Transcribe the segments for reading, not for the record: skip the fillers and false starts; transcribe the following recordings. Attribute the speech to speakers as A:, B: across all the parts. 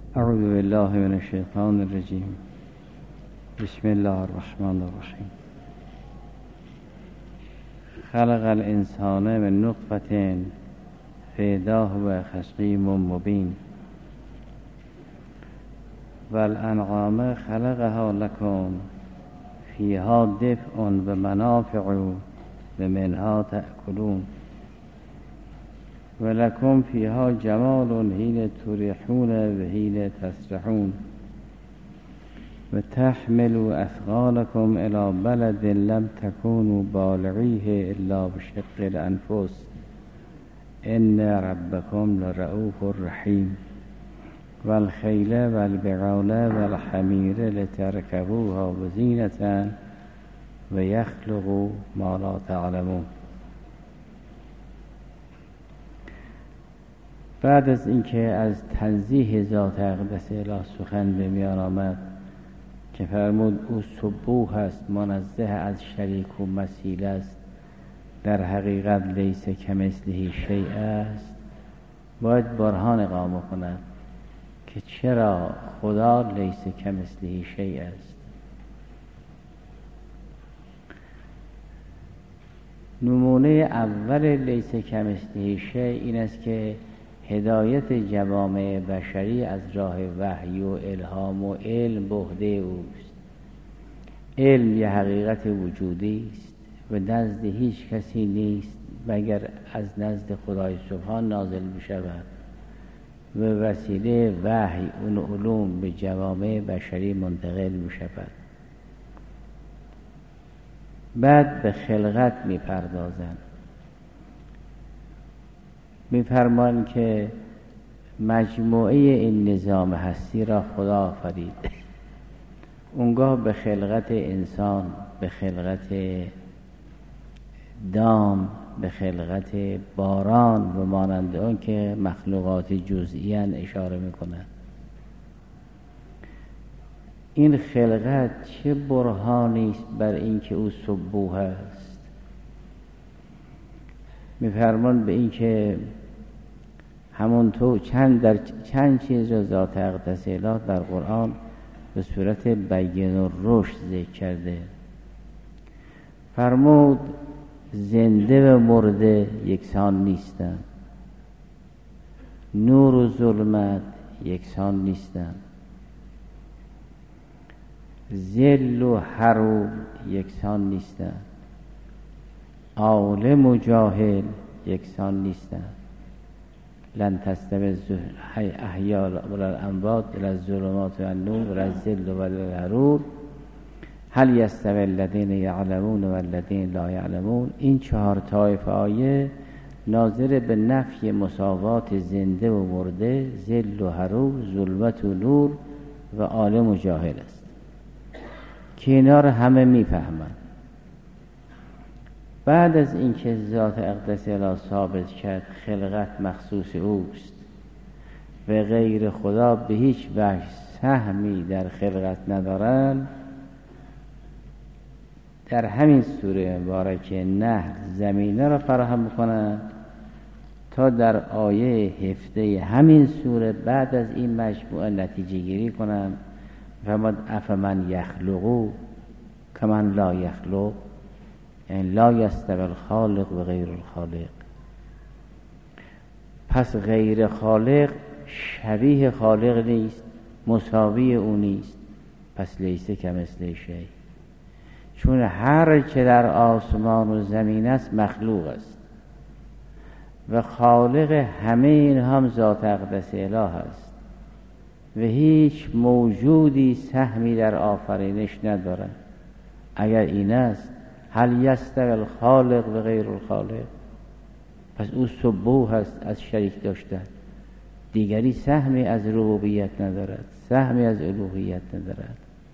A: اعوذ بالله من الشیطان الرجیم. بسم الله الرحمن الرحیم. خلق الانسان من نطفة فإذا هو خصیم مبین والانعام خلقها لكم فيها دفء ومنافع ومنها تأكلون ولكم فيها جمال حين تريحون وحين تسرحون وتحملوا أثقالكم إلى بلد لم تكونوا بالغيه إلا بشق الأنفس إن ربكم لرؤوف رحيم والخيل والبغال والحمير لتركبوها وزينة ويخلق ما لا تعلمون. بعد از اینکه از تنزیه ذات اقدس اله سخن به میان آمد که فرمود او سبوح است، منزه از شریک و مثیل است، در حقیقت لیس کمثله شیء است، باید برهان اقامه کند که چرا خدا لیس کمثله شیء است. نمونه اول لیس کمثله شیء این است که هدایت جوامع بشری از راه وحی و الهام و علم به عهده اوست. علم یه حقیقت وجودی است و نزد هیچ کسی نیست مگر از نزد خدای سبحان نازل بشود و وسیله وحی اون علوم به جوامع بشری منتقل بشود. بعد به خلقت میپردازند، میفرمان که مجموعه این نظام هستی را خدا آفرید. اونگاه به خلقت انسان، به خلقت دام، به خلقت باران و مانند آن که مخلوقات جزئیان اشاره میکنند. این خلقت چه برهانی است بر اینکه او سبوح است. میفرمان به این که همونطور چند چیز را ذات اقدس اله در قرآن به صورت بیان و رشد ذکر کرده. فرمود زنده و مرده یکسان نیستند، نور و ظلمت یکسان نیستند، ذل و حرور یکسان نیستند، عالم و جاهل یکسان نیستند. لن تستوی الاحیاء ولا الاموات ولا الظلمات و النور ولا الذل ولا الحرور هل یستوی الذین یعلمون و الذین لا یعلمون. این 4 طایفه آیه ناظر به نفی مساوات زنده و مرده، ذل و حرور، ظلمت و نور و عالم و جاهل است که اینا رو همه میفهمند. بعد از اینکه ذات اقدس اله ثابت کرد خلقت مخصوص اوست و غیر خدا به هیچ وجه سهمی در خلقت ندارند، در همین سوره مبارکه نحل زمینه را فراهم میکنند تا در آیه 17 همین سوره بعد از این مجموعه نتیجه گیری کنند. فرمود افمن یخلقو کمن لا یخلق، یعنی لا یستوی الخالق و غیر الخالق. پس غیر خالق شبیه خالق نیست، مساوی او نیست، پس لیس کمثله شیء. چون هر چه در آسمان و زمین است مخلوق است و خالق همه این هم ذات اقدس اله است و هیچ موجودی سهمی در آفرینش ندارد. اگر این است هل یستوی الخالق و غیر الخالق، پس او سبوح است از شریک داشتن، دیگری سهمی از ربوبیت ندارد، سهمی از الوهیت ندارد.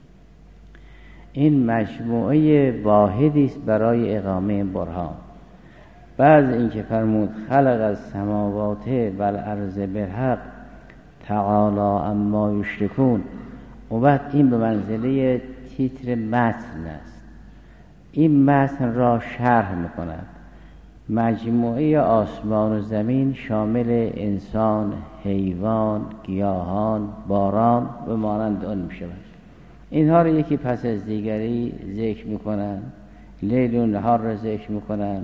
A: این مجموعه واحدی است برای اقامه برهان. بعد اینکه فرمود خلق السماوات و الارض بالحق تعالی عما یشرکون، و بعد این به منزله تیتر متن است. این متن را شرح میکند مجموعه آسمان و زمین شامل انسان، حیوان، گیاهان، باران و مانند آن می شود. اینها رو یکی پس از دیگری ذکر می کنن، لیل و نهار رو ذکر می کنن.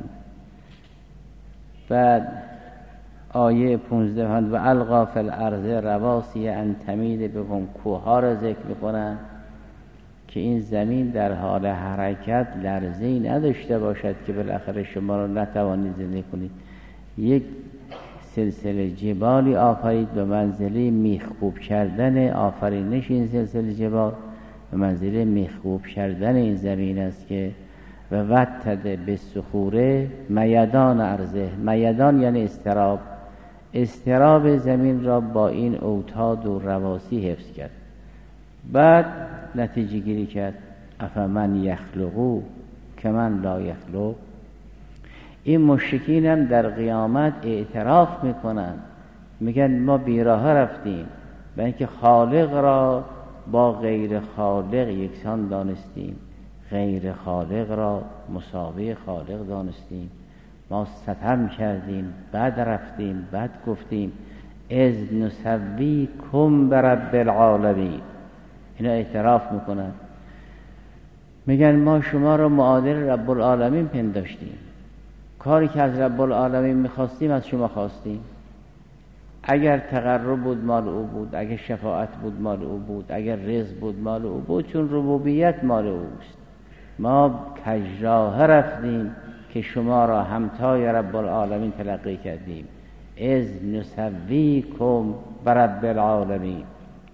A: بعد آیه 15 و القا فی الارض رواسی ان تمید بکم، کوها رو ذکر می کنن که این زمین در حال حرکت لرزه‌ای نداشته باشد که بالاخره شما رو نتوانید زنده کنید. یک سلسله جبالی آفرید به منزله میخکوب کردن آفرینش این سلسله جبال به منزله میخکوب کردن این زمین است که و وتد به صخوره میدان ارضه. میدان یعنی استراب زمین را با این اوتاد و رواسی حفظ کرد. بعد نتیجه گیری کرد افمن یخلقو کمن لا یخلق. این مشرکین هم در قیامت اعتراف میکنن، میگن ما بیراه رفتیم و اینکه خالق را با غیر خالق یکسان دانستیم، غیر خالق را مساوی خالق دانستیم، ما ستم کردیم، بعد رفتیم، بعد گفتیم از نسوی کم برب العالمین. اینا اعتراف میکنن، میگن ما شما رو معادل رب العالمین پنداشتیم، کاری که از رب العالمین میخواستیم از شما خواستیم. اگر تقرب بود مال او بود، اگر شفاعت بود مال او بود، اگر رزق بود مال او بود، چون ربوبیت مال اوست. ما کجراه رفتیم که شما را همتای رب العالمین تلقی کردیم. از نسویکم برب العالمین.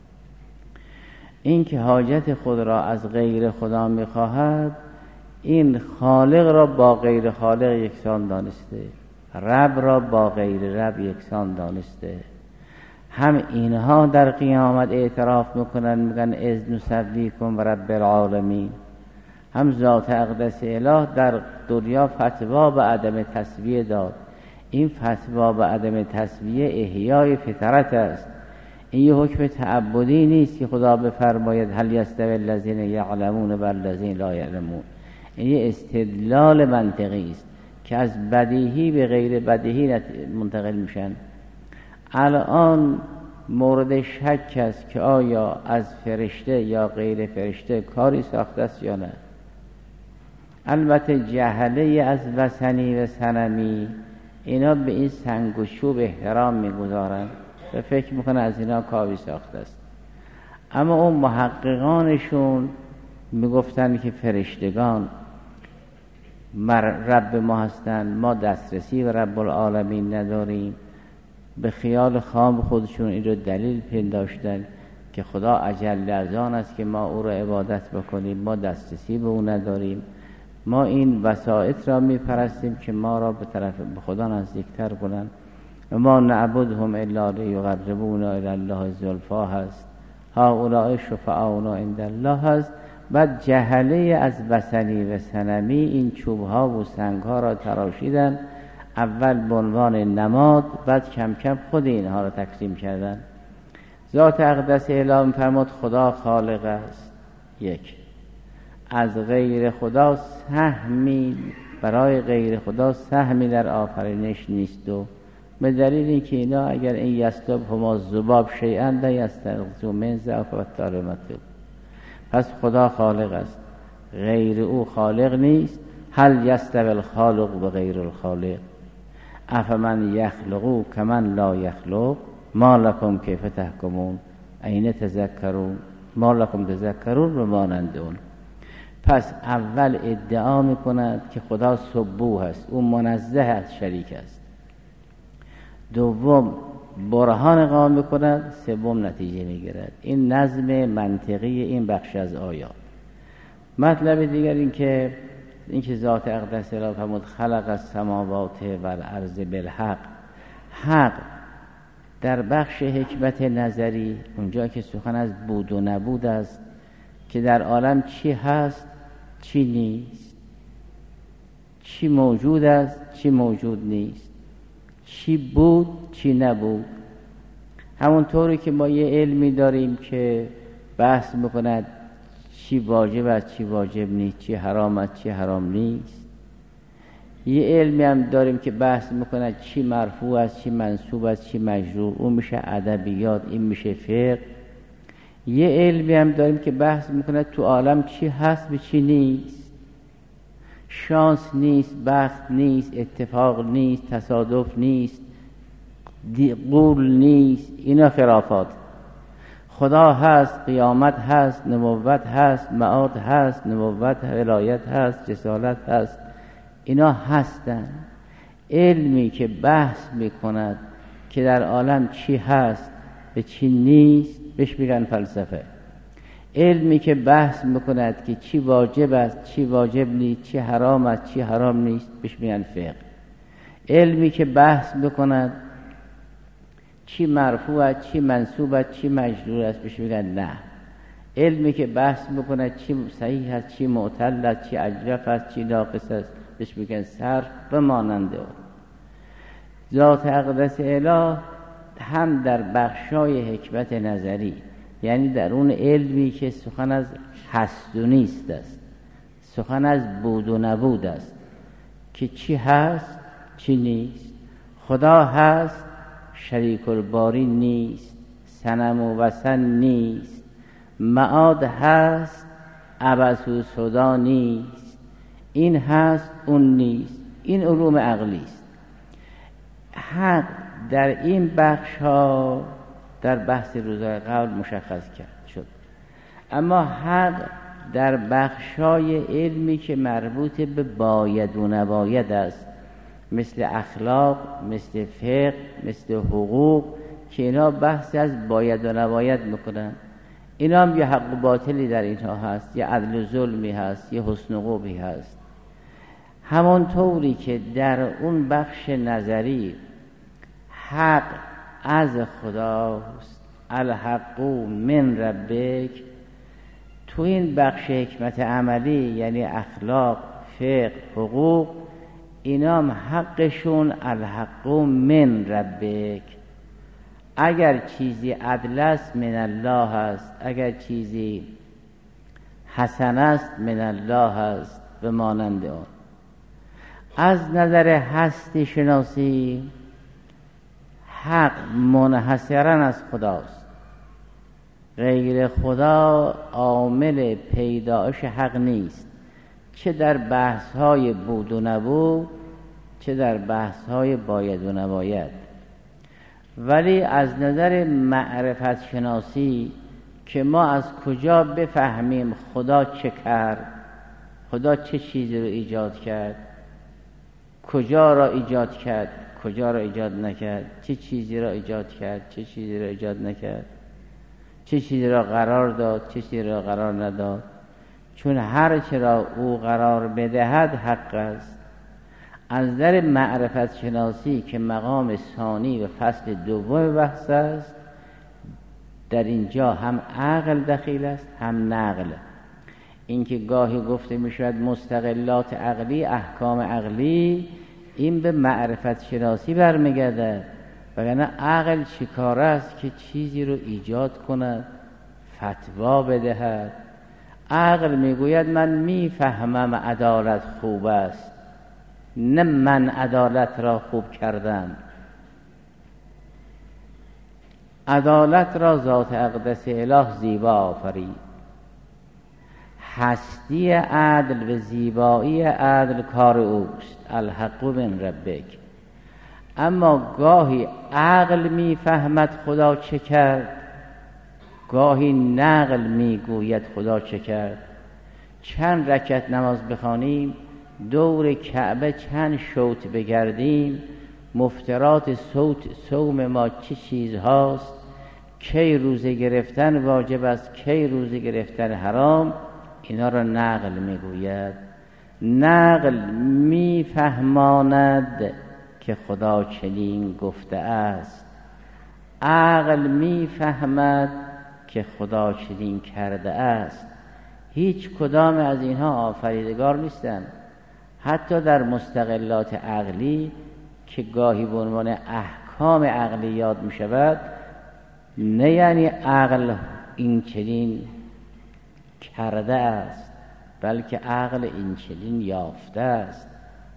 A: این که حاجت خود را از غیر خدا میخواهد، این خالق را با غیر خالق یکسان دانسته، رب را با غیر رب یکسان دانسته. هم اینها در قیامت اعتراف میکنن، میگن از نسویکم برب العالمین. هم ذات اقدس اله در دنیا فتوا به عدم تسویه داد. این فتوا به عدم تسویه احیای فطرت است. این یه حکم تعبدی نیست که خدا بفرماید هل یستوی الذین یعلمون والذین لا یعلمون. این یه استدلال منطقی است که از بدیهی به غیر بدیهی منتقل میشن. الان مورد شک است که آیا از فرشته یا غیر فرشته کاری ساخته است یا نه. البته جهله از وثنی و صنمی اینا به این سنگ و چوب احترام میگذارن و فکر میکنه از اینا کاری ساخته است. اما اون محققانشون میگفتن که فرشتگان رب ما هستن، ما دسترسی به رب العالمین نداریم. به خیال خام خودشون این رو دلیل پنداشتن که خدا اجل از آن است که ما او را عبادت بکنیم، ما دسترسی به او نداریم. ما این وسائط را میپرستیم که ما را به طرف به خدا نزدیکتر کنن و ما نعبدهم الا لیقربونا الی الله زلفا هست، هؤلاء شفعاؤنا عند الله هست. بعد جهله از وثنی و صنمی این چوبها و سنگها را تراشیدن، اول به عنوان نماد، بعد کم کم خود اینها را تکریم کردن. ذات اقدس اله می‌فرماد خدا خالق است، یک، از غیر خدا سهمی برای غیر خدا سهمی در آفرینش نیست. و به دلیل اینکه اینا اگر این یستبهم الذباب شیئا لا یستنقذوا من ضعف الطالب. پس خدا خالق است، غیر او خالق نیست. هل یستوی الخالق و غیر الخالق افمن یخلقو کمن لا یخلق ما لکم کیف تحکمون این تذکرون ما لکم تذکرون و مانند اون. پس اول ادعا میکند که خدا سبوح است، او منزه از شریک است. دوم برهان قائم میکند، سوم نتیجه میگیرد. این نظم منطقی این بخش از آیات. مطلب دیگر این که ذات اقدس اله فرمود خلق السماوات و الارض بالحق. حق در بخش حکمت نظری، اونجا که سخن از بود و نبود است، که در عالم چی هست چی نیست، چی موجود است چی موجود نیست، چی بود چی نبود. همونطوری که ما یه علمی داریم که بحث میکند چی واجب است چی واجب نیست، چی حرام است چی حرام نیست. یه علمی هم داریم که بحث میکنه چی مرفوع است، چی منصوب است، چی مجرور، اون میشه ادبیات، این میشه فقه. یه علمی هم داریم که بحث میکنه تو عالم چی هست و چی نیست، شانس نیست، بخت نیست، اتفاق نیست، تصادف نیست، قول نیست، اینا خرافات. خدا هست، قیامت هست، نبوت هست، معاد هست، نبوت، ولایت هست، رسالت هست، اینا هستن. علمی که بحث میکند که در عالم چی هست و چی نیست بهش میگن فلسفه. علمی که بحث میکند که چی واجب است، چی واجب نیست، چی حرام است، چی حرام نیست بهش میگن فقه. علمی که بحث میکند چی مرفوع است، چی منصوب است، چی مجرور است بهش میگن نه. علمی که بحث میکند چی صحیح است، چی معتل است، چی اجرف است، چی ناقص است بهش میگن صرف و مانند اون. ذات اقدس اله هم در بخشای حکمت نظری، یعنی در اون علمی که سخن از هست و نیست است، سخن از بود و نبود است، که چی هست چی نیست. خدا هست، شریک الباری نیست، صنم و وثن نیست، معاد هست، عبث و سودا نیست، این هست اون نیست. این علوم عقلی است. حق در این بخش ها در بحث روزهای قبل مشخص شد، اما حق در بخشای علمی که مربوط به باید و نباید است، مثل اخلاق، مثل فقه، مثل حقوق، که اینا بحث از باید و نباید میکنن. اینا هم یه حق و باطلی در اینها هست، یه عدل و ظلمی هست، یه حسن و قبحی هست. همانطوری که در اون بخش نظری حق از خداست، الحق من ربک، تو این بخش حکمت عملی یعنی اخلاق، فقه، حقوق، اینا هم حقشون الحق من ربک. اگر چیزی عدل است من الله است، اگر چیزی حسن است من الله است و مانند آن. از نظر هستی شناسی حق منحصراً از خداست، غیر خدا عامل پیدایش حق نیست، چه در بحث‌های بود و نبود، چه در بحث‌های باید و نباید. ولی از نظر معرفت شناسی که ما از کجا بفهمیم خدا چه کرد، خدا چه چیزی رو ایجاد کرد، کجا را ایجاد کرد، کجا را ایجاد نکرد، چه چیزی را ایجاد کرد، چه چیزی را ایجاد نکرد، چه چیزی را قرار داد، چه چیزی را قرار نداد، چون هر چه را او قرار بدهد حق است. از نظر معرفت شناسی که مقام ثانی و فصل دوم بحث است، در اینجا هم عقل دخیل است هم نقل. اینکه گاهی گفته می شود مستقلات عقلی، احکام عقلی، این به معرفت شناسی برمیگردد. وگرنه عقل چیکار است که چیزی رو ایجاد کند، فتوا بدهد. عقل میگوید من میفهمم عدالت خوب است، نه من عدالت را خوب کردم. عدالت را ذات اقدس اله زیبا آفرید. هستی عدل و زیبایی عدل کار اوست، الحق من ربک. اما گاهی عقل میفهمد خدا چه کرد، گاهی نقل میگوید خدا چه کرد. چند رکعت نماز بخوانیم، دور کعبه چند شوط بگردیم، مفترات صوم ما چه چیزهاست، کی روزه گرفتن واجب است، کی روزه گرفتن حرام، اینا را نقل میگوید. نقل میفهماند که خدا چنین گفته است، عقل میفهمد که خدا چنین کرده است. هیچ کدام از اینها آفریدگار نیستند. حتی در مستقلات عقلی که گاهی به عنوان احکام عقلی یاد می شود، نه یعنی عقل این چنین کرده است، بلکه عقل این چنین یافته است.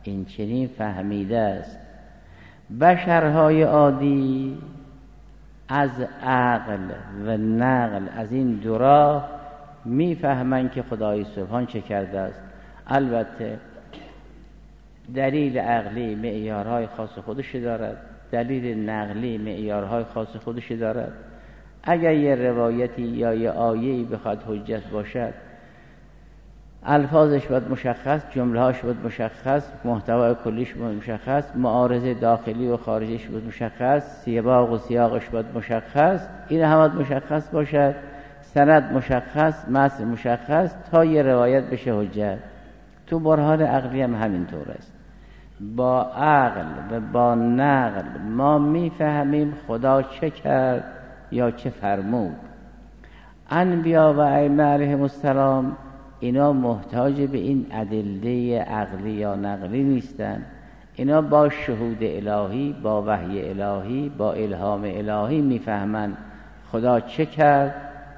A: این چنین فهمیده است. بشرهای عادی از عقل و نقل، از این دو راه میفهمند که خدای سبحان چه کرده است. البته دلیل عقلی معیارهای خاص خودش دارد، دلیل نقلی معیارهای خاص خودش دارد. اگر یه روایتی یا یه آیه‌ای بخواد حجت باشد، الفاظش باید مشخص، جمله‌هاش باید مشخص، محتوای کلیش باید مشخص، معارضه داخلی و خارجیش باید مشخص، سیاق و سیاقش باید مشخص، این هم باید مشخص باشد، سند مشخص، متن مشخص، تا یه روایت بشه حجت. تو برهان عقلی هم همینطور است. با عقل و با نقل ما میفهمیم خدا چه کرد یا چه فرمود. انبیا و ائمه علیهم السلام اینا محتاج به این ادله عقلی یا نقلی نیستن. اینا با شهود الهی، با وحی الهی، با الهام الهی میفهمن خدا چه کرد،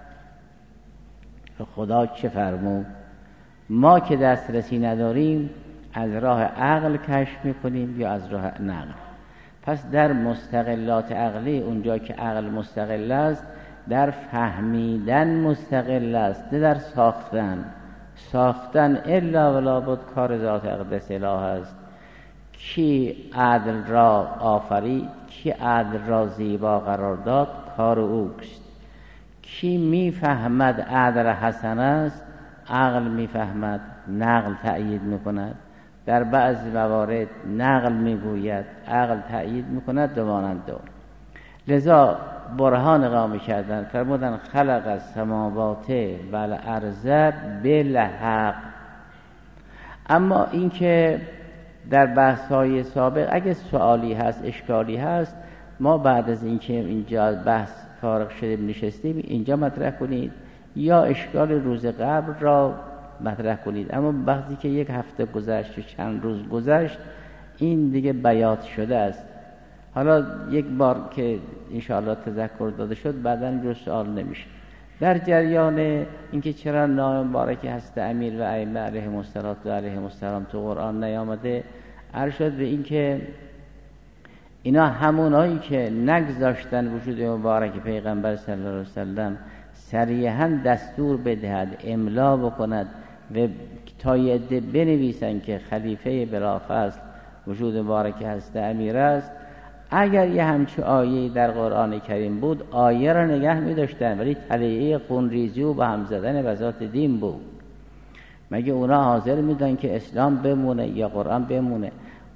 A: خدا چه فرمود. ما که دسترسی نداریم از راه عقل کشف میکنیم یا از راه نقل. پس در مستقلات عقلی، اونجا که عقل مستقل است، در فهمیدن مستقل است، نه در ساختن الا ولا بد کار ذات اقدس اله است. کی عدل را آفرید، کی عدل را زیبا قرار داد، کار اوست. کی میفهمد عدل حسن است، عقل میفهمد، نقل تأیید میکند. در بعض موارد نقل میگوید، عقل تأیید میکند، دوانند دور. لذا برهان اقامه کردن فرمودن خلق السماوات و الارض بالحق. اما این که در بحث‌های سابق اگه سوالی هست، اشکالی هست، ما بعد از اینکه اینجا بحث فارغ شدیم نشستیم اینجا مطرح کنید، یا اشکال روز قبل را مطرح کنید. اما وقتی که یک هفته گذشت و چند روز گذشت، این دیگه بیات شده است. حالا یک بار که انشاءالله تذکر داده شد، بعداً اینجور سوال نمیشه. در جریان اینکه چرا نام مبارک هست امیر و ائمه علیهم السلام تو قرآن نیامده، عرض شد به این که اینا همونایی که نگذاشتن وجود مبارک پیغمبر صلی الله علیه وسلم صریحاً دستور بدهد، املا بکند و تا یه عده بنویسن که خلیفه بلافاصل وجود مبارک هست امیر است. اگر یه همچه آیه در قرآن کریم بود، آیه را نگه می داشتن، ولی طلیعه خونریزی و به هم زدن وزات دین بود. مگه اونا حاضر میدن که اسلام بمونه یا قرآن بمونه؟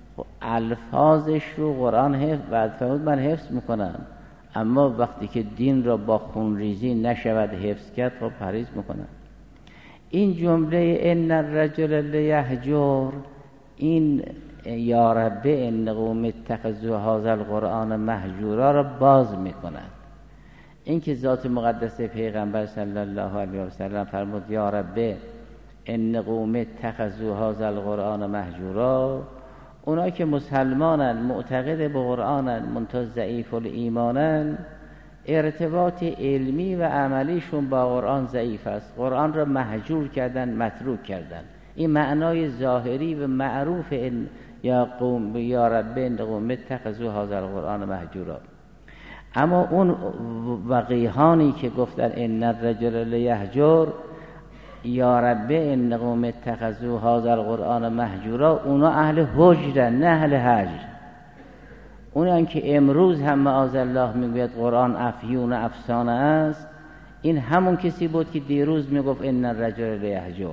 A: الفاظش رو قرآن حفظ و الفاظ من حفظ میکنم، اما وقتی که دین را با خونریزی نشود حفظ کرد، خب پریز میکنم. این جمله ان الرجل لیهجر، این یا رب ان قوم اتخذوا هذا القرآن مهجورا را باز میکند. این که ذات مقدس پیغمبر صلی الله علیه و سلم فرمود یا رب ان قوم اتخذوا هذا القرآن مهجورا، اونا که مسلمانن، معتقد به قرآنن، منتها ضعیف الایمانن، ارتباط علمی و عملیشون با قرآن ضعیف است. قرآن را مهجور کردن، متروک کردن. این معنای ظاهری و معروف یا قوم یا رب ان قوم اتخذوا هذا القرآن مهجورا. اما اون وقیهانی که گفتن ان الرجل لیهجر یا رب ان قوم اتخذوا هذا القرآن مهجورا، اونا اهل هجرن نه اهل هجر. اونان که امروز هم معاذالله میگوید قرآن افیون افسانه است، این همون کسی بود که دیروز میگفت ان الرجل لیهجر.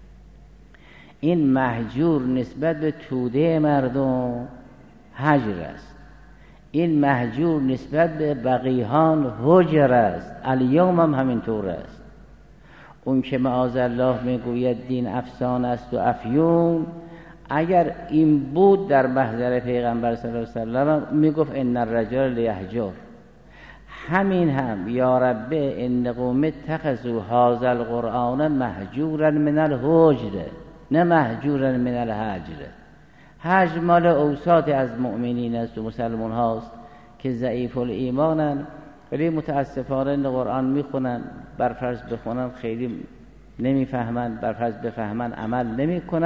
A: این مهجور نسبت به توده مردم هجر است، این مهجور نسبت به بقیهان هجر است. الیوم هم همینطور است. اون که معاذالله میگوید دین افسانه است و افیون، اگر این بود در محضر پیغمبر صلی الله علیه و سلم میگفت ان الرجل لیهجر. همین هم یا رب ان قوم اتخذوا هذا القرآن مهجورا من الهجر، نه مهجورا من الهجر. هجر مال اوساط از مؤمنین است و مسلمان هاست که ضعیف الایمانن، ولی متاسفانه قرآن میخونن، برفرض بخونن خیلی نمیفهمن، برفرض بفهمن عمل نمیکنن،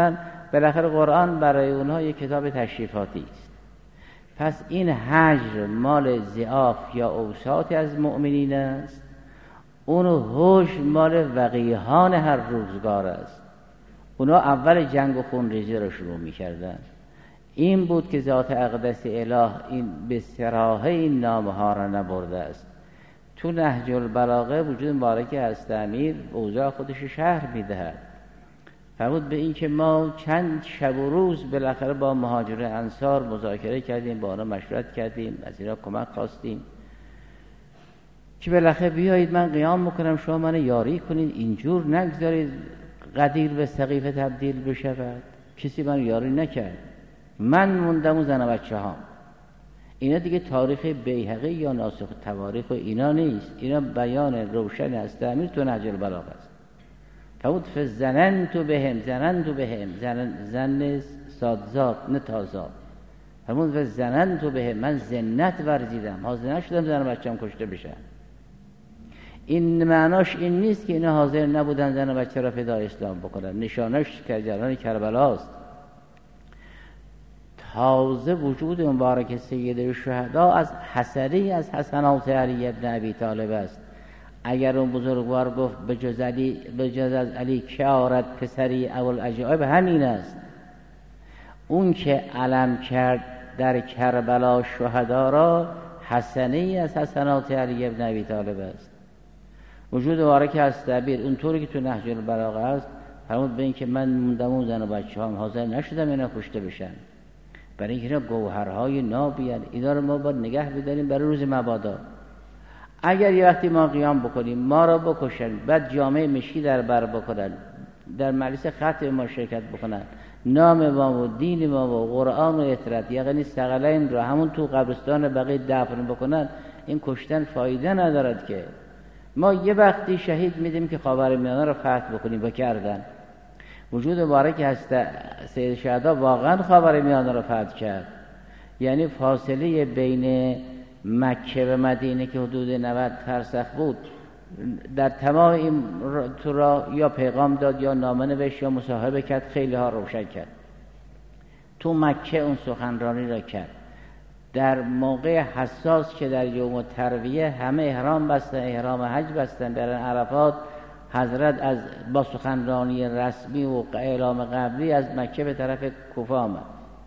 A: بالاخره قرآن برای اونها یک کتاب تشریفاتی است. پس این هجر مال ضعاف یا اوساط از مؤمنین است، اون هوش مال وقیحان هر روزگار است. اونا اول جنگ و خونریزی رو شروع می‌کردن. این بود که ذات اقدس اله این به صراحه این نامه ها را نبرده است. تو نهج البلاغه وجود مبارک هست امیر اوضاع خودش شرح می‌دهد. فرمود به این که ما چند شب و روز بالاخره با مهاجرین انصار مذاکره کردیم، با آنها مشورت کردیم، از اینا کمک خواستیم که بالاخره بیایید من قیام میکنم، شما من یاری کنید، اینجور نگذارید قدیر به سقیفه تبدیل بشود. کسی من یاری نکرد، من موندم و زن و بچه ها. اینا دیگه تاریخ بیهقی یا ناسخ تواریخ و اینا نیست، اینا بیان روشن است امیر تو نهج البلاغه است. فرمود فزننت بهم زن سادزاد نه تازاد. فرمود فزننت بهم من زنت ورزیدم، حاضر نشدم زن و بچه‌ام کشته بشن. این معناش این نیست که اینا حاضر نبودن زن و بچه را فدای اسلام بکنن، نشانش که جریان کربلاست. تازه وجود مبارک سید الشهدا از حسنی از حسنات علی ابن ابی طالب است. اگر اون بزرگوار گفت به جز از علی که آرد پسری اول عجایب، همین است. اون که علم کرد در کربلا شهدا را حسنی از حسنات علی ابن ابی طالب است. وجود مبارک از تعبیر اونطوری که تو نهج البلاغه است. فرمود به این که من موندم و زن و بچه هم حاضر نشدم اینا کشته بشن، برای اینکه اینا گوهرهای نابی هستند. اینا رو ما باید نگه بداریم برای روز مبادا. اگر یه وقتی ما قیام بکنیم ما را بکشن، بعد جامعه مشکی در بر بکنن، در مجلس خطب ما شرکت بکنن، نام ما و دین ما و قرآن و اطرت یعنی ثقلین رو همون تو قبرستان بقیه دفن بکنن، این کشتن فایده ندارد. که ما یه وقتی شهید میدیم که خاورمیانه رو فتح بکنیم بکردن. وجود مبارک هست سید شهدا واقعا خاورمیانه رو فتح کرد. یعنی فاصله بین مکه و مدینه که حدود 90 فرسخ بود، در تمام این تو را یا پیغام داد یا نامه نوشت یا مصاحبه کرد، خیلی ها روشن کرد. تو مکه اون سخنرانی را کرد. در موقع حساس که در یوم ترویه همه احرام بستن، احرام حج بستن، برن عرفات، حضرت از با سخنرانی رسمی و اعلام قبلی از مکه به طرف کوفه آمد.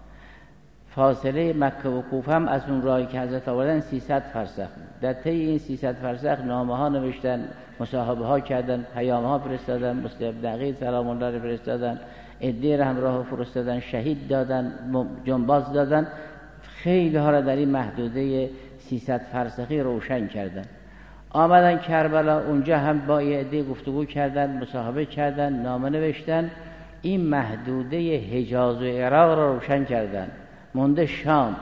A: فاصله مکه و کوفه هم از اون راهی که حضرت آوردن 300 فرسخ. در طی این 300 فرسخ نامه ها نوشتن، مصاحبه ها کردن، پیام ها فرستادن، مسلم بن عقیل سلام الله علیه فرستادن، عده را همراه فرستادن، شهید دادن، جنباز دادن. خیلی ها را در این محدوده 300 فرسخی روشن کردن. آمدن کربلا، اونجا هم با عده گفتگو کردن، مصاحبه کردن، نامه نوشتن. این محدوده حجاز و عراق را روشن کردن. مونده شام.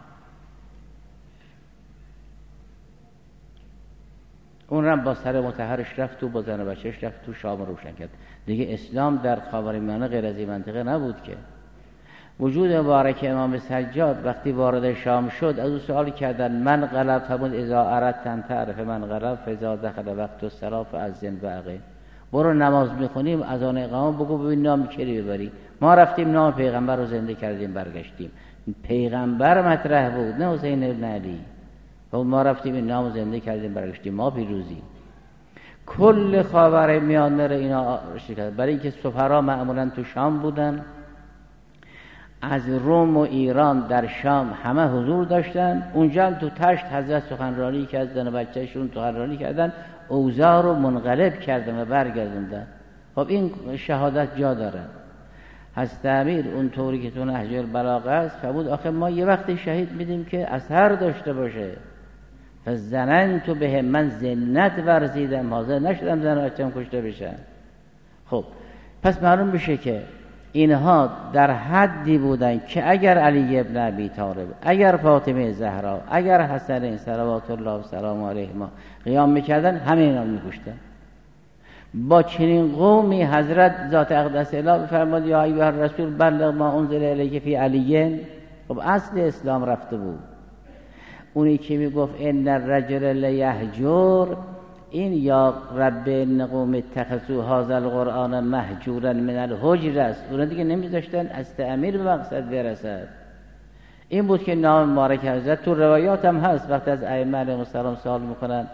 A: اون را با سر مطهرش رفت و با زن و بچه‌اش رفت تو شام روشن کرد. دیگه اسلام در خاورمیانه غیر از این منطقه نبود که. وجود مبارک امام سجاد وقتی وارد شام شد از او سوال کردن من غلب، فرمود اذا اردت تعرف من غلب فاذا دخل وقت الصلاه فاذن واقیم. برو نماز میخونیم از آن اقامه بگو ببین نام کی ببری. ما رفتیم نام پیغمبر رو زنده کردیم برگشتیم. پیغمبر مطرح بود نه حسین ابن علی. و ما رفتیم این نام زنده کردیم برگشتیم. ما پیروزی. کل خاورمیانه رو اینا شکست. برای اینکه سفرا معمولا تو شام بودن، از روم و ایران در شام همه حضور داشتن. اونجا تو تشت حضرت سخنرانی که از زن و بچه‌شون سخنرانی کردن، اوضاع رو منقلب کردن و برگردوندن. خب این شهادت جا داره. حضرت امیر اون طوری که تو نهج البلاغه است فرمود آخه ما یه وقتی شهید میدیم که اثر داشته باشه. فزننت بهم من زنت ورزیدم، حاضر نشدم زن و بچه‌ام کشته بشن. خب پس معلوم بشه که اینها در حدی بودن که اگر علی ابن ابی طالب، اگر فاطمه زهرا، اگر حسن صلوات الله و سلام علیهما قیام میکردن همه اینا میکشتن. با چنین قومی حضرت ذات اقدس اله فرمود یا ایها الرسول بلغ ما انزل الیک فی علی. خب اصل اسلام رفته بود. اونی که میگفت ان الرجل لیهجر، این یا رب نقوم اتخذوا هذا القرآن مهجورا من الحجر است. اونا دیگه نمیذاشتن از تعمیر به مقصد برسد. این بود که نام مبارک حضرت تو روایات هم هست. وقتی از ائمه علیهم السلام سوال میکنن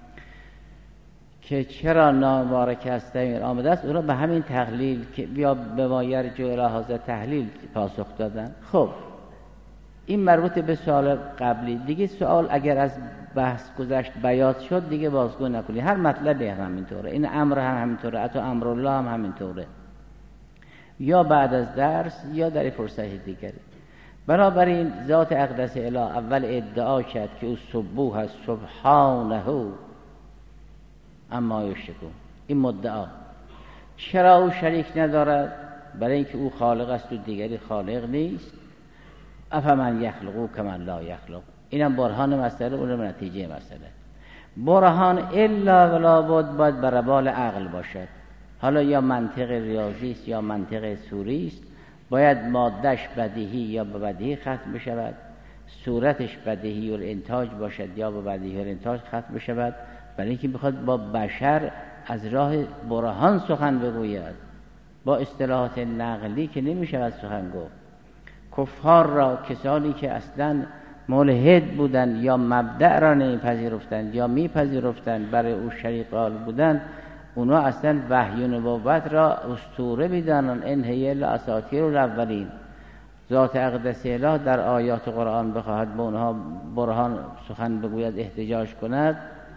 A: که چرا نام مبارک هستن آمده است، اونا به همین تقلیل که بیا به ما یرجو الی هذا تحلیل پاسخ دادن. خب این مربوط به سوال قبلی. دیگه سوال اگر از بحث گذشت بیات شد دیگه بازگو نکنی. هر مطلبی هم همینطوره، این امر هم همینطوره، حتی امر الله هم همینطوره، یا بعد از درس یا در فرصت دیگری. بنابراین ذات اقدس اله اول ادعا کرد که او سبوح است، سبحانه اما یشرکون. این مدعا. چرا او شریک ندارد؟ برای اینکه او خالق است و دیگری خالق نیست. افمن یخلقو کمن لا یخلق. اینم برهان مسئله، اونم نتیجه مسئله. برهان الا ولا بد باید بر بال عقل باشد. حالا یا منطق ریاضی است یا منطق سوری است، باید مادهش بدیهی یا به بدیهی ختم بشود، صورتش بدیهی الانتاج باشد یا به بدیهی الانتاج ختم بشود، برای اینکه بخواد با بشر از راه برهان سخن بگوید. با اصطلاحات نقلی که نمیشود سخن گفت. کفار را، کسانی که اصلا ملحد بودند یا مبدأ را نمیپذیرفتند یا میپذیرفتند برای او شریک قائل بودند، اونا اصلا وحی و نبوت را اسطوره میدانند. ان هی الا اساطیر الاولین. ذات اقدس اله در آیات قرآن بخواهد به اونها برهان سخن بگوید، احتجاج کند،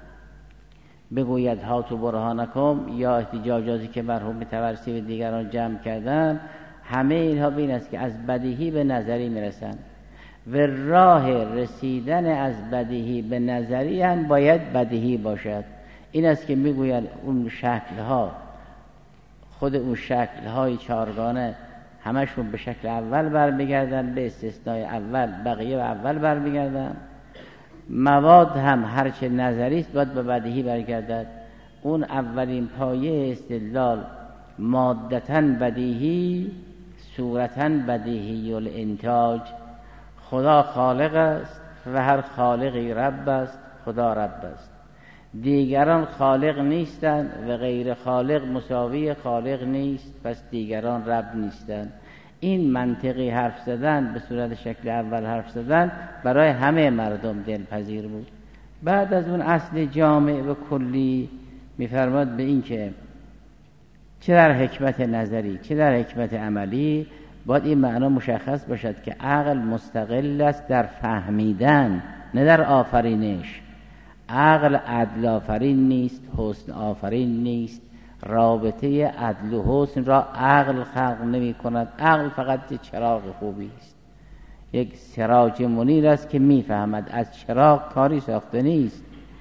A: بگوید هاتو برهانکم، یا احتجاجاتی که مرحوم طبرسی و دیگران جمع کردن، همه اینها بین است که از بدیهی به نظری میرسند و راه رسیدن از بدیهی به نظری هم باید بدیهی باشد. این است که میگوید اون شکلها، خود اون شکلهای چارگانه همشون به شکل اول برمیگردن، به استثنای اول بقیه به اول برمیگردن. مواد هم هرچه نظری است باید به بدیهی برگردد. اون اولین پایه استدلال مادتن بدیهی، صورتن بدیهی الانتاج. خدا خالق است و هر خالقی رب است. خدا رب است، دیگران خالق نیستند و غیر خالق مساوی خالق نیست، پس دیگران رب نیستند. این منطقی حرف زدن، به صورت شکل اول حرف زدن، برای همه مردم دلپذیر بود. بعد از اون اصل جامع و کلی میفرماد به این که چه در حکمت نظری چه در حکمت عملی باید این معنا مشخص باشد که عقل مستقل است در فهمیدن، نه در آفرینش. عقل عدل آفرین نیست، حسن آفرین نیست. رابطه عدل و حسن را عقل خلق نمی کند. عقل فقط چراغ خوبی است، یک سراج منیر است که می فهمد. از چراغ کاری ساخته نیست.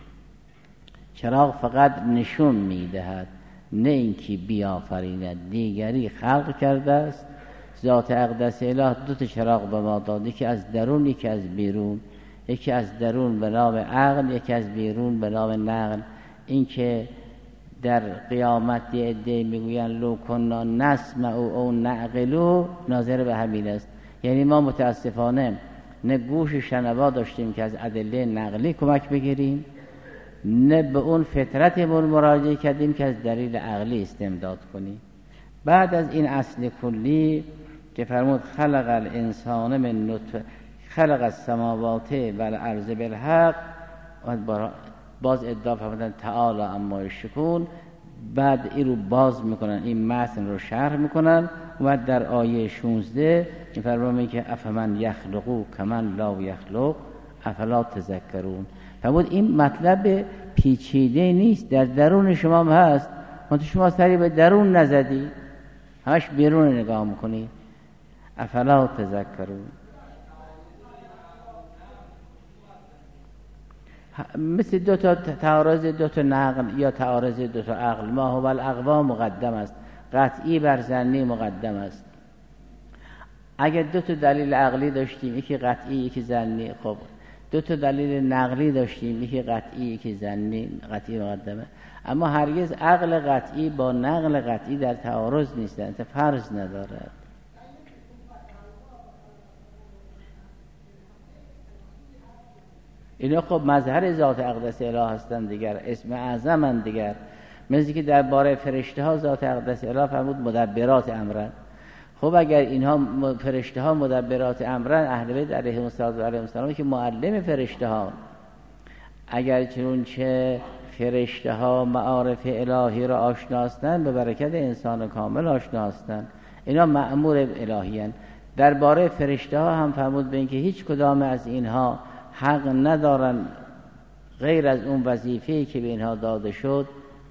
A: چراغ فقط نشون می دهد، نه اینکه بیافریند. دیگری خلق کرده است. ذات اقدس اله دو تا چراغ به ما داد، یکی از درون یکی از بیرون. یکی از درون به نام عقل، یکی از بیرون به نام نقل. این که در قیامت یه عده میگوین لو کنا نسمع او نعقلو، ناظر به همین است. یعنی ما متاسفانه نه گوش شنوا داشتیم که از ادله نقلی کمک بگیریم، نه به اون فطرتمون مراجعه کردیم که از دلیل عقلی استمداد کنیم. بعد از این اصل کلی که فرمود خلق الانسان من نطفه خلق السماوات والارض بالحق، باز ادعا فرمودن تعالی اما یشرکون. بعد این رو باز میکنن، این متن رو شرح میکنن و در آیه 16 میفرمایند که افمن یخلقو کمن لا یخلق افلا تذکرون. فرمود این مطلب پیچیده نیست، در درون شما هم هست، منتها شما سری به درون نزدی، همش بیرون نگاه میکنی. افلا تذکرون. مثل دو تا تعارض دو تا نقل یا تعارض دو تا عقل. ما هو الاقوا مقدم است، قطعی بر ظنی مقدم است. اگر دو تا دلیل عقلی داشتیم، یکی قطعی یکی ظنی، خب دو تا دلیل نقلی داشتیم، یکی قطعی یکی ظنی، قطعی مقدمه. اما هرگز عقل قطعی با نقل قطعی در تعارض نیستند، فرض ندارد. اینا خب مظهر ذات اقدس اله هستند دیگر، اسم اعظمند دیگر. مثل که درباره فرشته ها ذات اقدس اله فرمود مدبرات امرن. خب اگر اینها فرشته ها مدبرات امرن، اهل بیت علیهم السلام که معلم فرشته ها، اگر چنانچه فرشته ها معارف الهی را آشنا هستند، به برکت انسان کامل آشنا هستند، اینا مأمور الهی هستند. درباره فرشته ها هم فرمود به اینکه هیچ کدام از اینها حق ندارن غیر از اون وظیفه‌ای که به اینها داده شد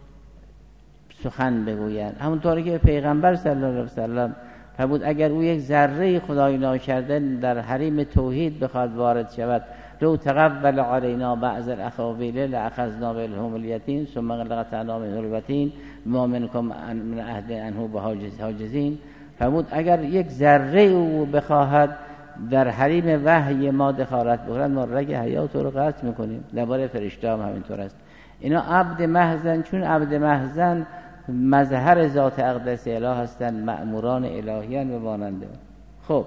A: سخن بگویند. همونطوری که پیغمبر صلی الله علیه و سلم فرمود اگر او یک ذره خدای ناکرده در حریم توحید بخواد وارد شود، لو تقبل علینا بعض الاقاویل لاخذنا بالهم الیتین ثم لقطعنا منه الوتین ما منکم من عهد عنه بحاجزین. فرمود اگر یک ذره او بخواهد در حریم وحی ما دخالت بکند، ما رگ حیات رو قطع میکنیم. درباره فرشته هم همینطور است. اینا عبد محضن، چون عبد محضن مظهر ذات اقدس اله هستند، مأموران الهیان و ماننده. خب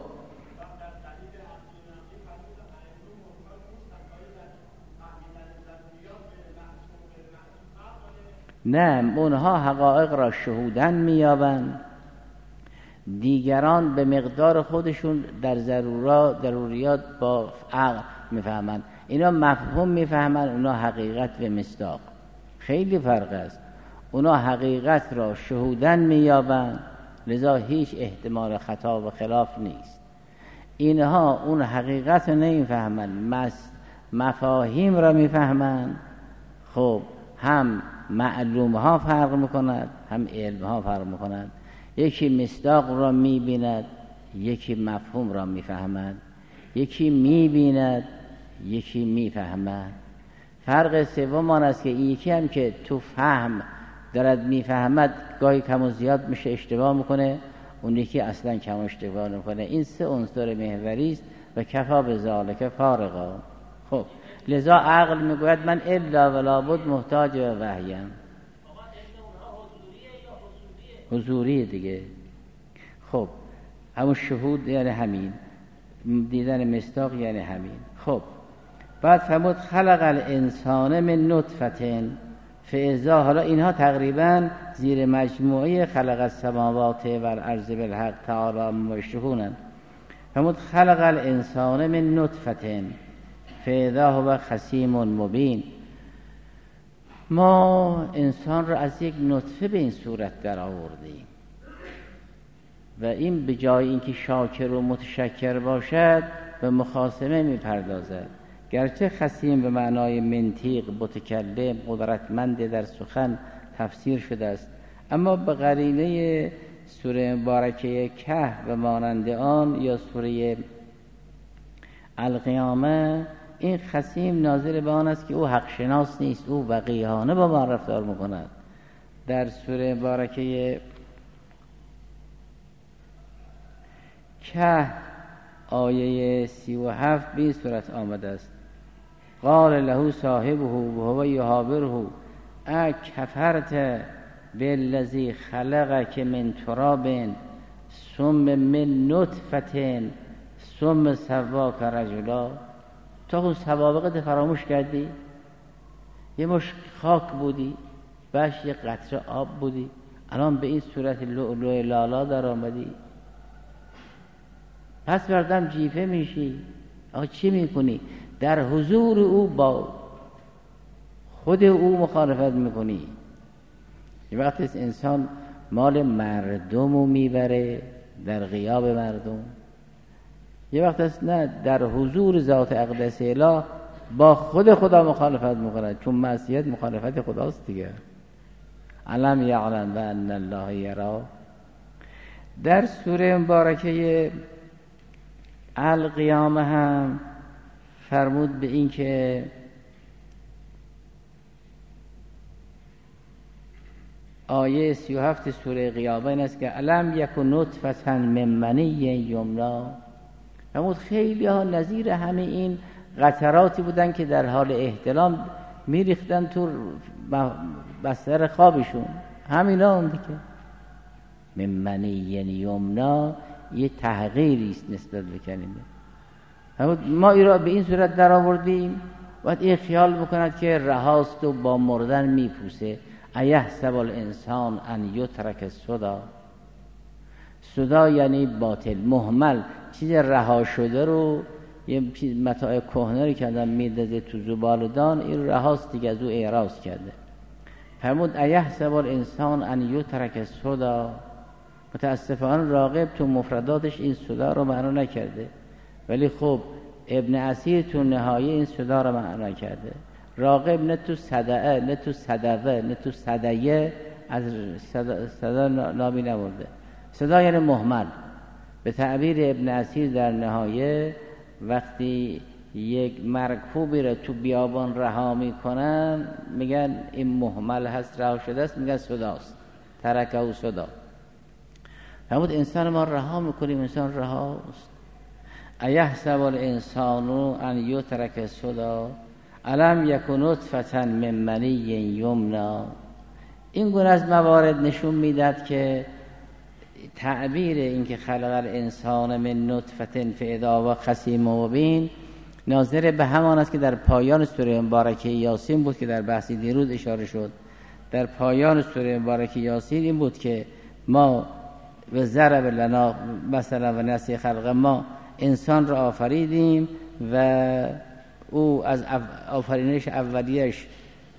A: نه، اونها حقایق را شهودن میابند، دیگران به مقدار خودشون در ضروریات با عقل میفهمند. اینا مفهوم میفهمند، اونا حقیقت و مصداق. خیلی فرق است. اونا حقیقت را شهودن میابند، لذا هیچ احتمال خطا و خلاف نیست. اینها اون حقیقت را نمیفهمند، مفاهیم را میفهمند. خب هم معلوم ها فرق میکند، هم علم ها فرق میکند. یکی مصداق را میبیند، یکی مفهوم را میفهمد. یکی میبیند، یکی میفهمد. فرق سوم آن است که یکی هم که تو فهم دارد میفهمد، گاهی کم و زیاد میشه اشتباه میکنه، اون یکی اصلا کم اشتباه میکنه. این سه عنصر محوری است و کفا بذالک فارغا. خب لذا عقل میگوید من الا ولا بد محتاج به وحیم. حضوری دیگه. خب همون شهود یعنی همین، دیدن مصداق یعنی همین. خب بعد فرمود خلق الانسان من نطفه فاذا، حالا اینها تقریبا زیر مجموعه خلق السماوات و الارض بالحق تعالی مشهونند. فرمود خلق الانسان من نطفه فاذا هو خصیم مبین. ما انسان را از یک نطفه به این صورت در آوردیم و این به جای اینکه شاکر و متشکر باشد به مخاصمه میپردازد. گرچه خصیم به معنای منطق، متکلم، قدرتمند در سخن تفسیر شده است، اما به قرینه سوره مبارکه کهف و مانند آن یا سوره القیامه، این خصیم ناظر به آن است که او حق شناس نیست، او وقیحانه با ما رفتار میکند. در سوره مبارکه کهف آیه 37 به این صورت آمده است: قال له صاحبه وهو یحاوره اکفرت بالذی خلقک من تراب ثم من نطفه ثم سواک رجلا. تو اون سوابقت فراموش کردی؟ یه مش خاک بودی، باش یه قطره آب بودی، الان به این صورت لؤلؤ لالا در آمدی. پس بردم جیفه میشی. آقا چی میکنی؟ در حضور او با خود او مخالفت میکنی. یه وقت انسان مال مردم رو میبره در غیاب مردم، یه وقت است نه، در حضور ذات اقدس اله با خود خدا مخالفت میکند، چون معصیت مخالفت خداست دیگه. علم یعلم بان الله یرا. در سوره مبارکه القیامه هم فرمود به این که آیه 37 سوره قیامه این است که علم یکن نطفه من منی یمنا. فرمود خیلی ها نظیر همه این قطراتی بودن که در حال احتلام میریختن تو بستر خوابشون، همینا هم دیگه. من منی یمنا یه تحقیری است نسبت به کلمه. ما ای را به این صورت در آوردیم، باید این خیال بکند که رهاست و با مردن میپوسه. ایحسب الانسان ان یترک سدا. سدا یعنی باطل، مهمل، چیز رها شده رو، یه متاع کهنه رو که آدم میدازه تو زبالدان، این رهاست دیگه، از او اعراض کرده. فرمود ایحسب الانسان ان یترک سدا. متاسفانه راغب تو مفرداتش این سدا رو معنا نکرده، ولی خب ابن اسیر تو نهایه این سدا رو معنا کرده. راغب نه تو صدعه، نه تو صدوه، نه تو صدیه از صدا نامی نبرده. صدا یعنی مهمل. به تعبیر ابن اسیر در نهایه وقتی یک مرکوبی رو تو بیابان رها میکنن میگن این مهمل هست، رها شده است، میگن صداست، ترکه و صدا. فرمود انسان ما رها میکنیم، انسان رهاست. ایحسب الانسان ان یترک سدا الم یک نطفة من منی یمنی. این گونه از موارد نشون میداد که تعبیر این که خلق الانسان من نطفة فاذا هو خصیم مبین ناظر به همان است که در پایان سوره مبارکه یاسین بود که در بحث دیروز اشاره شد. در پایان سوره مبارکه یاسین این بود که ما و ضرب لنا مثلا و نسی خلق، ما انسان را آفریدیم و او از آفرینش اولیش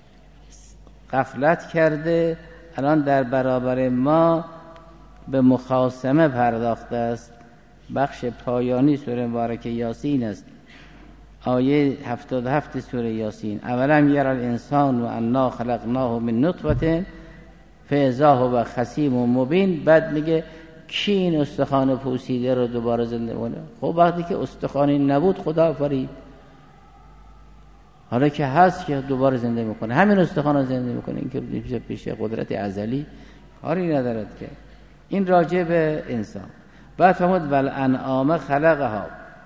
A: غفلت کرده، الان در برابر ما به مخاصمه پرداخته است. بخش پایانی سوره مبارکه یاسین است، آیه 77 سوره یاسین. اولم یر الانسان و انا خلقناه من نطفه فاذا هو خصیم مبین. بعد میگه کی این استخوان پوسیده رو دوباره زنده کنه؟ خب وقتی که استخوانی نبود خدا آفرید، حالا که هست که دوباره زنده میکنه، همین استخوان رو زنده میکنه. این که پیش قدرت ازلی کاری ندارد که. این راجع به انسان. بعد فرمود والانعام خلقها،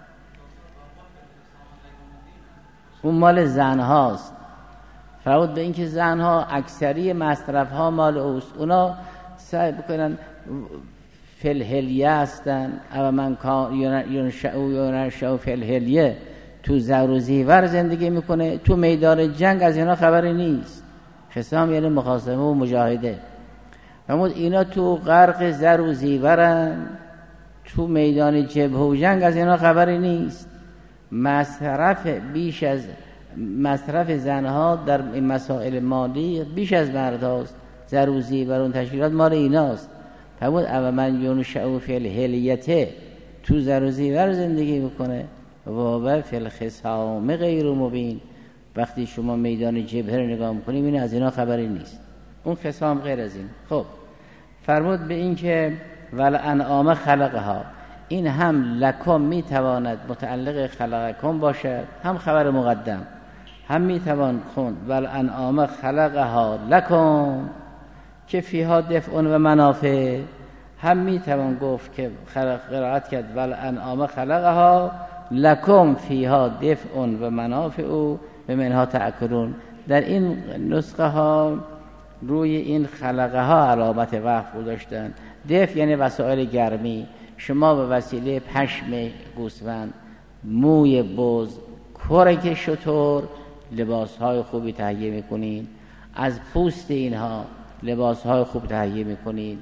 A: اون مال زن هاست. فرمود به این که زن ها اکثری مصرف ها مال اوست، اونا سعی بکنن فلهلیه هستن. اما من کان ینشأ فلهلیه، تو زر و زیور زندگی میکنه، تو میدان جنگ از اینا خبری نیست. خصام یعنی مخاصمه و مجاهده. فرمود اینا تو غرق زر و زیورن، تو میدان جبهه و جنگ از اینا خبری نیست. مصرف بیش از مصرف زنها در این مسائل مالی بیش از مرد هاست. زر و زیور و تشکیلات مال ایناست. فرمود اما من ینشأ فی الحلیته، تو زر و زیور زندگی میکنه، و فی الخصام غیر مبین. وقتی شما میدان جبهه رو نگاه میکنیم این از اینا خبری نیست، اون خصام غیر از این. خب فرمود به این که والانعام خلقها، این هم لکم میتواند متعلق خلقکم باشد، هم خبر مقدم، هم میتوان خوند والانعام خلقها لکم که فیها دفع و منافع. هم میتوان گفت که قرائت کرد والانعام خلقها لکم فیها دفع و منافع و منها تأکلون. در این نسخه ها روی این خلقه ها علامت وقف گذاشتن. دفع یعنی وسایل گرمی. شما به وسیله پشم گوسفند، موی بز، کرک شتر لباس های خوبی تهیه میکنین، از پوست اینها لباس های خوب تهیه میکنین،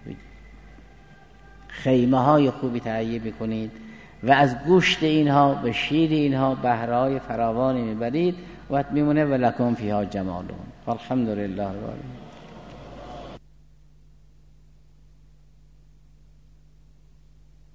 A: خیمه های خوبی تهیه میکنید و از گوشت اینها و شیر اینها بهره های فراوانی میبرید و میمونه ولکم فیها جمالون. الحمدلله.